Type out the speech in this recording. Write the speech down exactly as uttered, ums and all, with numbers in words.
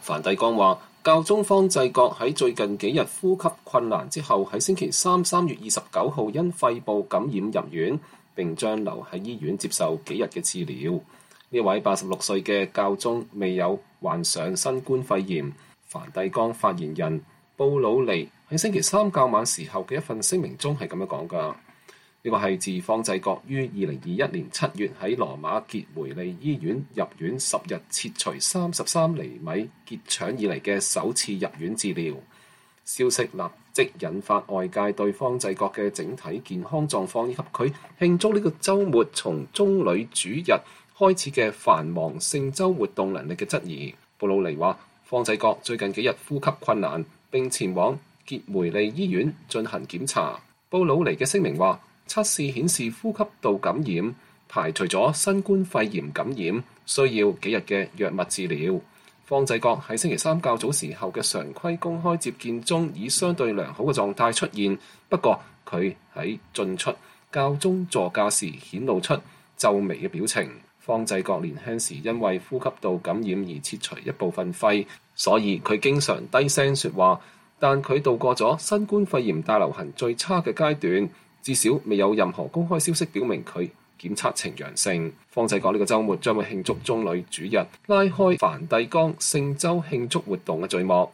梵蒂岡話，教宗方濟各喺最近幾日呼吸困難之後，喺星期三三月二十九號因肺部感染入院，並將留喺醫院接受幾日嘅治療。呢位八十六歲嘅教宗未有患上新冠肺炎。梵蒂岡發言人布魯尼喺星期三較晚時候嘅一份聲明中係咁樣講㗎。呢個係自方濟各於二零二一年七月喺羅馬傑梅利醫院入院十日切除三十三厘米結腸以嚟嘅首次入院治療。消息立即引發外界對方濟各嘅整體健康狀況以及佢慶祝呢個週末從棕櫚主日開始嘅繁忙聖週活動能力嘅質疑。布魯尼話，方濟各最近幾日呼吸困難，並前往傑梅利醫院進行檢查。布魯尼嘅聲明話，測試顯示呼吸道感染，排除咗新冠肺炎感染，需要幾日嘅藥物治療。方濟各喺星期三較早時候嘅常規公開接見中，以相對良好嘅狀態出現。不過佢喺進出教宗座駕時顯露出皺眉嘅表情。方濟各年輕時因為呼吸道感染而切除一部分肺，所以佢經常低聲說話。但佢度過咗新冠肺炎大流行最差嘅階段。至少未有任何公開消息表明佢檢測呈陽性。方濟各呢個週末將會慶祝棕櫚主日，拉開梵蒂岡聖週慶祝活動嘅序幕。